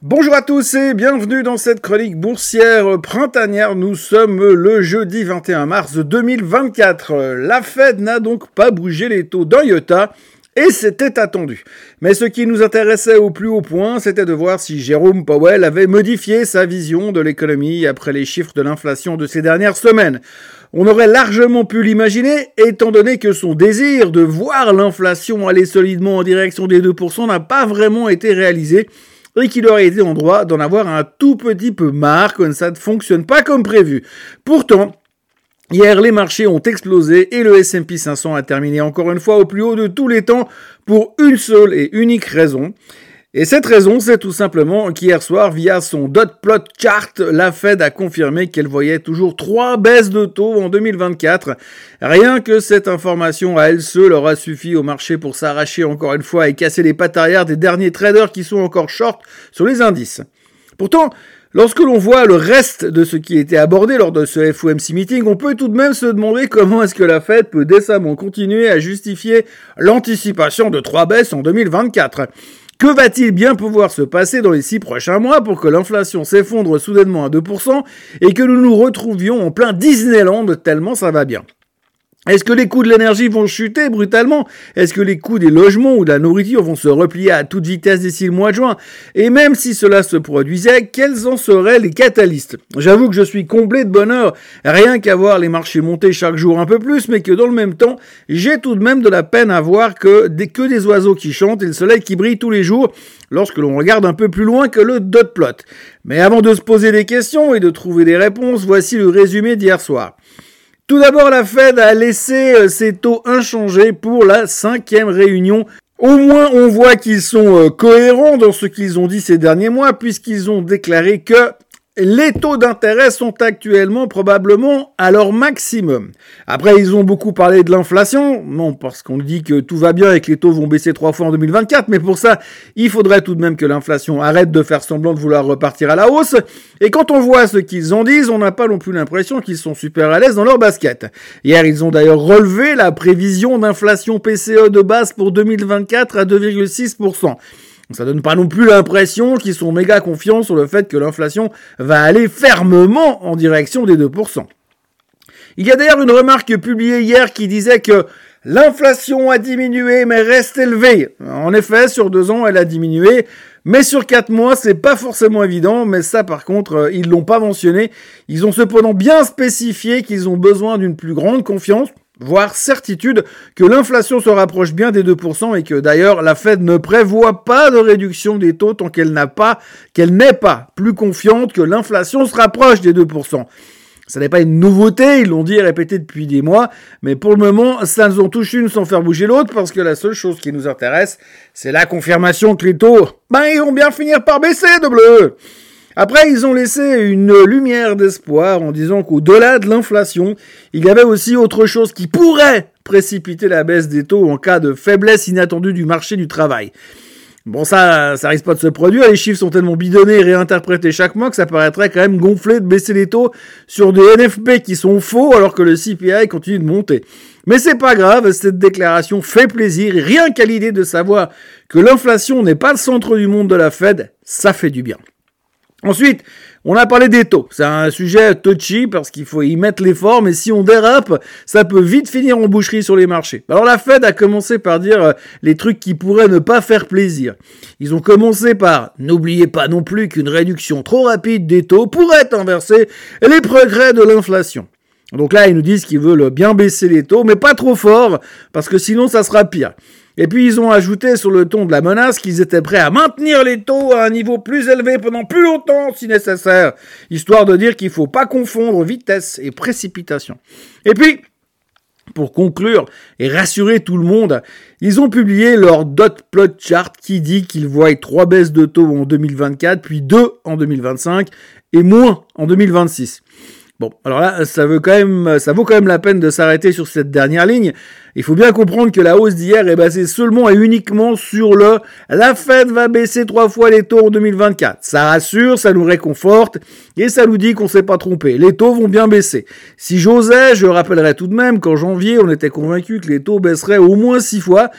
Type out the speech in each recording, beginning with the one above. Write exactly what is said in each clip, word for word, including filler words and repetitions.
Bonjour à tous et bienvenue dans cette chronique boursière printanière. Nous sommes le jeudi vingt et un mars deux mille vingt-quatre. La Fed n'a donc pas bougé les taux d'un iota et c'était attendu. Mais ce qui nous intéressait au plus haut point, c'était de voir si Jérôme Powell avait modifié sa vision de l'économie après les chiffres de l'inflation de ces dernières semaines. On aurait largement pu l'imaginer, étant donné que son désir de voir l'inflation aller solidement en direction des deux pour cent n'a pas vraiment été réalisé, et qu'il aurait été en droit d'en avoir un tout petit peu marre quand ça ne fonctionne pas comme prévu. Pourtant, hier, les marchés ont explosé et le S and P cinq cents a terminé encore une fois au plus haut de tous les temps pour une seule et unique raison. Et cette raison, c'est tout simplement qu'hier soir, via son dot plot chart, la Fed a confirmé qu'elle voyait toujours trois baisses de taux en deux mille vingt-quatre. Rien que cette information à elle seule aura suffi au marché pour s'arracher encore une fois et casser les pattes arrière des derniers traders qui sont encore short sur les indices. Pourtant, lorsque l'on voit le reste de ce qui était abordé lors de ce F O M C meeting, on peut tout de même se demander comment est-ce que la Fed peut décemment continuer à justifier l'anticipation de trois baisses en deux mille vingt-quatre. Que va-t-il bien pouvoir se passer dans les six prochains mois pour que l'inflation s'effondre soudainement à deux pour cent et que nous nous retrouvions en plein Disneyland tellement ça va bien ? Est-ce que les coûts de l'énergie vont chuter brutalement ? Est-ce que les coûts des logements ou de la nourriture vont se replier à toute vitesse d'ici le mois de juin ? Et même si cela se produisait, quels en seraient les catalystes ? J'avoue que je suis comblé de bonheur, rien qu'à voir les marchés monter chaque jour un peu plus, mais que dans le même temps, j'ai tout de même de la peine à voir que des, que des oiseaux qui chantent et le soleil qui brille tous les jours lorsque l'on regarde un peu plus loin que le dot plot. Mais avant de se poser des questions et de trouver des réponses, voici le résumé d'hier soir. Tout d'abord, la Fed a laissé ses taux inchangés pour la cinquième réunion. Au moins, on voit qu'ils sont cohérents dans ce qu'ils ont dit ces derniers mois, puisqu'ils ont déclaré que les taux d'intérêt sont actuellement probablement à leur maximum. Après, ils ont beaucoup parlé de l'inflation. Non, parce qu'on dit que tout va bien et que les taux vont baisser trois fois en deux mille vingt-quatre. Mais pour ça, il faudrait tout de même que l'inflation arrête de faire semblant de vouloir repartir à la hausse. Et quand on voit ce qu'ils en disent, on n'a pas non plus l'impression qu'ils sont super à l'aise dans leur basket. Hier, ils ont d'ailleurs relevé la prévision d'inflation P C E de base pour deux mille vingt-quatre à deux virgule six pour cent. Ça donne pas non plus l'impression qu'ils sont méga confiants sur le fait que l'inflation va aller fermement en direction des deux pour cent. Il y a d'ailleurs une remarque publiée hier qui disait que l'inflation a diminué mais reste élevée. En effet, sur deux ans, elle a diminué, mais sur quatre mois, c'est pas forcément évident, mais ça par contre, ils l'ont pas mentionné. Ils ont cependant bien spécifié qu'ils ont besoin d'une plus grande confiance, voire certitude, que l'inflation se rapproche bien des deux pour cent et que d'ailleurs la Fed ne prévoit pas de réduction des taux tant qu'elle n'a pas, qu'elle n'est pas plus confiante que l'inflation se rapproche des deux pour cent. Ça n'est pas une nouveauté, ils l'ont dit et répété depuis des mois, mais pour le moment, ça nous en touche une sans faire bouger l'autre parce que la seule chose qui nous intéresse, c'est la confirmation que les taux, ben ils vont bien finir par baisser de bleu. Après, ils ont laissé une lumière d'espoir en disant qu'au-delà de l'inflation, il y avait aussi autre chose qui pourrait précipiter la baisse des taux en cas de faiblesse inattendue du marché du travail. Bon, ça, ça risque pas de se produire. Les chiffres sont tellement bidonnés et réinterprétés chaque mois que ça paraîtrait quand même gonflé de baisser les taux sur des N F P qui sont faux alors que le C P I continue de monter. Mais c'est pas grave, cette déclaration fait plaisir et rien qu'à l'idée de savoir que l'inflation n'est pas le centre du monde de la Fed, ça fait du bien. Ensuite, on a parlé des taux. C'est un sujet touchy parce qu'il faut y mettre l'effort, mais si on dérape, ça peut vite finir en boucherie sur les marchés. Alors la Fed a commencé par dire les trucs qui pourraient ne pas faire plaisir. Ils ont commencé par « N'oubliez pas non plus qu'une réduction trop rapide des taux pourrait inverser les progrès de l'inflation ». Donc là, ils nous disent qu'ils veulent bien baisser les taux, mais pas trop fort, parce que sinon ça sera pire. Et puis ils ont ajouté sur le ton de la menace qu'ils étaient prêts à maintenir les taux à un niveau plus élevé pendant plus longtemps si nécessaire, histoire de dire qu'il ne faut pas confondre vitesse et précipitation. Et puis, pour conclure et rassurer tout le monde, ils ont publié leur dot plot chart qui dit qu'ils voient trois baisses de taux en deux mille vingt-quatre, puis deux en deux mille vingt-cinq et moins en deux mille vingt-six. Bon, alors là, ça veut quand même, ça vaut quand même la peine de s'arrêter sur cette dernière ligne. Il faut bien comprendre que la hausse d'hier est basée seulement et uniquement sur le « la Fed va baisser trois fois les taux en deux mille vingt-quatre ». Ça rassure, ça nous réconforte et ça nous dit qu'on s'est pas trompé. Les taux vont bien baisser. Si j'osais, je rappellerais tout de même qu'en janvier, on était convaincu que les taux baisseraient au moins six fois.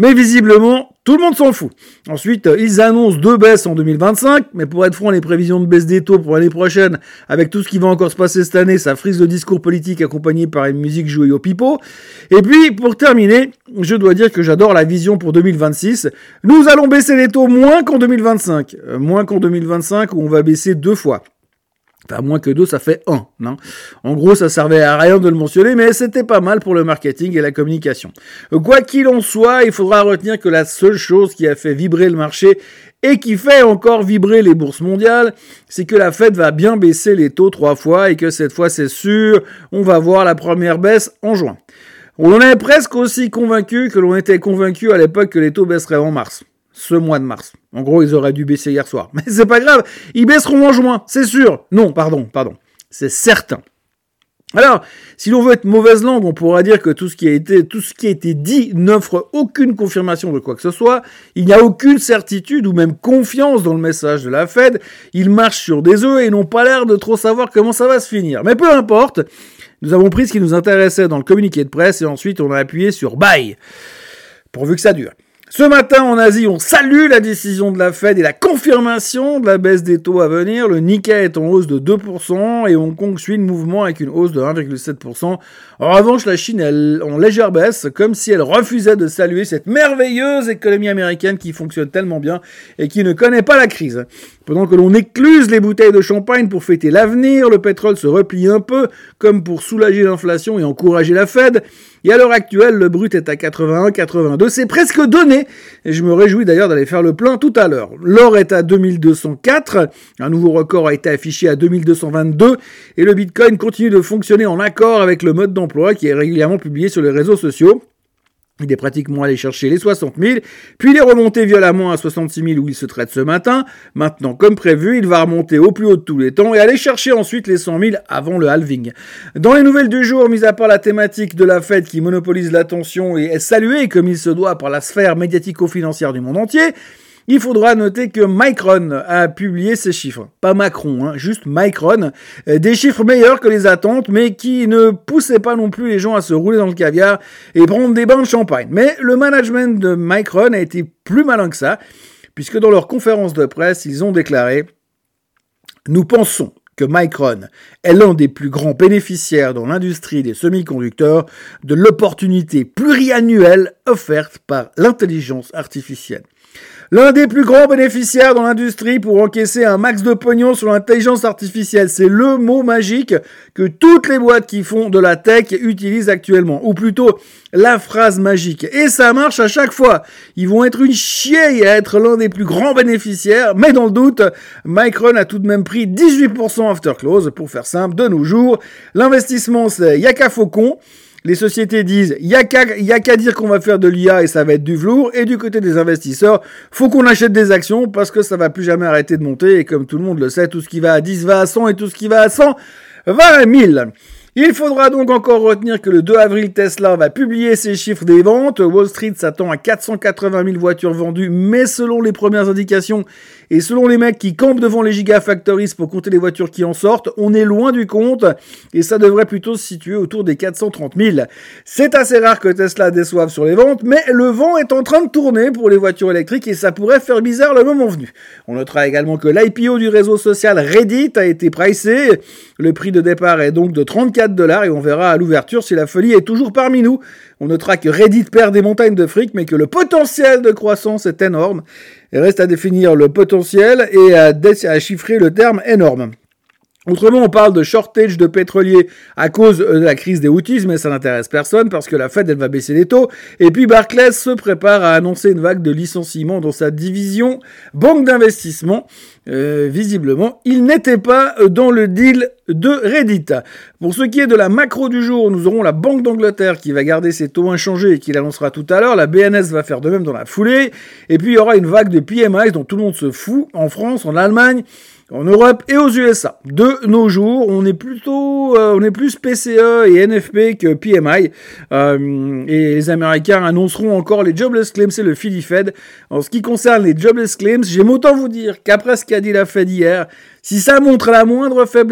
Mais visiblement, tout le monde s'en fout. Ensuite, ils annoncent deux baisses en deux mille vingt-cinq, mais pour être franc, les prévisions de baisse des taux pour l'année prochaine, avec tout ce qui va encore se passer cette année, ça frise le discours politique accompagné par une musique jouée au pipeau. Et puis, pour terminer, je dois dire que j'adore la vision pour deux mille vingt-six. Nous allons baisser les taux moins qu'en deux mille vingt-cinq. Euh, moins qu'en deux mille vingt-cinq, où on va baisser deux fois. Enfin, moins que deux, ça fait un. Non, en gros, ça servait à rien de le mentionner, mais c'était pas mal pour le marketing et la communication. Quoi qu'il en soit, il faudra retenir que la seule chose qui a fait vibrer le marché et qui fait encore vibrer les bourses mondiales, c'est que la Fed va bien baisser les taux trois fois et que cette fois, c'est sûr, on va voir la première baisse en juin. On en est presque aussi convaincu que l'on était convaincu à l'époque que les taux baisseraient en mars. Ce mois de mars. En gros, ils auraient dû baisser hier soir. Mais c'est pas grave, ils baisseront en juin, c'est sûr. Non, pardon, pardon. C'est certain. Alors, si l'on veut être mauvaise langue, on pourra dire que tout ce qui a été, tout ce qui a été dit n'offre aucune confirmation de quoi que ce soit. Il n'y a aucune certitude ou même confiance dans le message de la Fed. Ils marchent sur des œufs et n'ont pas l'air de trop savoir comment ça va se finir. Mais peu importe. Nous avons pris ce qui nous intéressait dans le communiqué de presse et ensuite on a appuyé sur buy. Pourvu que ça dure. Ce matin, en Asie, on salue la décision de la Fed et la confirmation de la baisse des taux à venir. Le Nikkei est en hausse de deux pour cent et Hong Kong suit le mouvement avec une hausse de un virgule sept pour cent. En revanche, la Chine est en légère baisse, comme si elle refusait de saluer cette merveilleuse économie américaine qui fonctionne tellement bien et qui ne connaît pas la crise. Pendant que l'on écluse les bouteilles de champagne pour fêter l'avenir, le pétrole se replie un peu, comme pour soulager l'inflation et encourager la Fed. Et à l'heure actuelle, le brut est à quatre-vingt-un quatre-vingt-deux. C'est presque donné. Et je me réjouis d'ailleurs d'aller faire le plein tout à l'heure. L'or est à deux mille deux cent quatre. Un nouveau record a été affiché à deux mille deux cent vingt-deux. Et le Bitcoin continue de fonctionner en accord avec le mode d'emploi qui est régulièrement publié sur les réseaux sociaux. Il est pratiquement allé chercher les soixante mille, puis il est remonté violemment à soixante-six mille où il se traite ce matin. Maintenant, comme prévu, il va remonter au plus haut de tous les temps et aller chercher ensuite les cent mille avant le halving. Dans les nouvelles du jour, mis à part la thématique de la Fed qui monopolise l'attention et est saluée comme il se doit par la sphère médiatico-financière du monde entier, il faudra noter que Micron a publié ses chiffres. Pas Macron, hein, juste Micron. Des chiffres meilleurs que les attentes, mais qui ne poussaient pas non plus les gens à se rouler dans le caviar et prendre des bains de champagne. Mais le management de Micron a été plus malin que ça, puisque dans leur conférence de presse, ils ont déclaré « Nous pensons que Micron est l'un des plus grands bénéficiaires dans l'industrie des semi-conducteurs de l'opportunité pluriannuelle offerte par l'intelligence artificielle. » L'un des plus grands bénéficiaires dans l'industrie pour encaisser un max de pognon sur l'intelligence artificielle. C'est le mot magique que toutes les boîtes qui font de la tech utilisent actuellement. Ou plutôt, la phrase magique. Et ça marche à chaque fois. Ils vont être une chier à être l'un des plus grands bénéficiaires. Mais dans le doute, Micron a tout de même pris dix-huit pour cent after close. Pour faire simple, de nos jours, l'investissement c'est yaka faucon. Les sociétés disent, il y a qu'à, y a qu'à dire qu'on va faire de l'I A et ça va être du velours. Et du côté des investisseurs, faut qu'on achète des actions parce que ça va plus jamais arrêter de monter. Et comme tout le monde le sait, tout ce qui va à dix va à cent et tout ce qui va à cent va à mille. Il faudra donc encore retenir que le deux avril, Tesla va publier ses chiffres des ventes. Wall Street s'attend à quatre cent quatre-vingt mille voitures vendues, mais selon les premières indications et selon les mecs qui campent devant les gigafactories pour compter les voitures qui en sortent, on est loin du compte et ça devrait plutôt se situer autour des quatre cent trente mille. C'est assez rare que Tesla déçoive sur les ventes, mais le vent est en train de tourner pour les voitures électriques et ça pourrait faire bizarre le moment venu. On notera également que l'I P O du réseau social Reddit a été pricé. Le prix de départ est donc de trente-quatre dollars et on verra à l'ouverture si la folie est toujours parmi nous. On notera que Reddit perd des montagnes de fric, mais que le potentiel de croissance est énorme. Il reste à définir le potentiel et à, dé- à chiffrer le terme énorme. Autrement, on parle de shortage de pétroliers à cause de la crise des Houthis, mais ça n'intéresse personne parce que la Fed, elle va baisser les taux. Et puis Barclays se prépare à annoncer une vague de licenciements dans sa division banque d'investissement. Euh, visiblement, il n'était pas dans le deal de Reddit. Pour ce qui est de la macro du jour, nous aurons la Banque d'Angleterre qui va garder ses taux inchangés et qui l'annoncera tout à l'heure. La B N S va faire de même dans la foulée. Et puis il y aura une vague de P M I dont tout le monde se fout en France, en Allemagne, en Europe et aux U S A. De nos jours, on est plutôt, euh, on est plus P C E et N F P que P M I. Euh, et les Américains annonceront encore les jobless claims et le Philly Fed. En ce qui concerne les jobless claims, j'aime autant vous dire qu'après ce qu'a dit la Fed hier, si ça montre la moindre faiblesse avec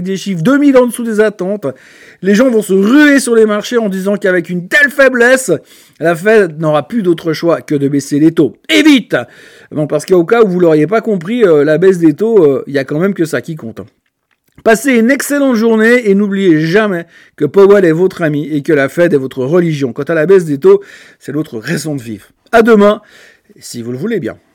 des chiffres deux mille en dessous des attentes. Les gens vont se ruer sur les marchés en disant qu'avec une telle faiblesse, la Fed n'aura plus d'autre choix que de baisser les taux. Et vite! Non, parce qu'au cas où vous l'auriez pas compris, euh, la baisse des taux, il euh, y a quand même que ça qui compte. Passez une excellente journée et n'oubliez jamais que Powell est votre ami et que la Fed est votre religion. Quant à la baisse des taux, c'est l'autre raison de vivre. À demain, si vous le voulez bien.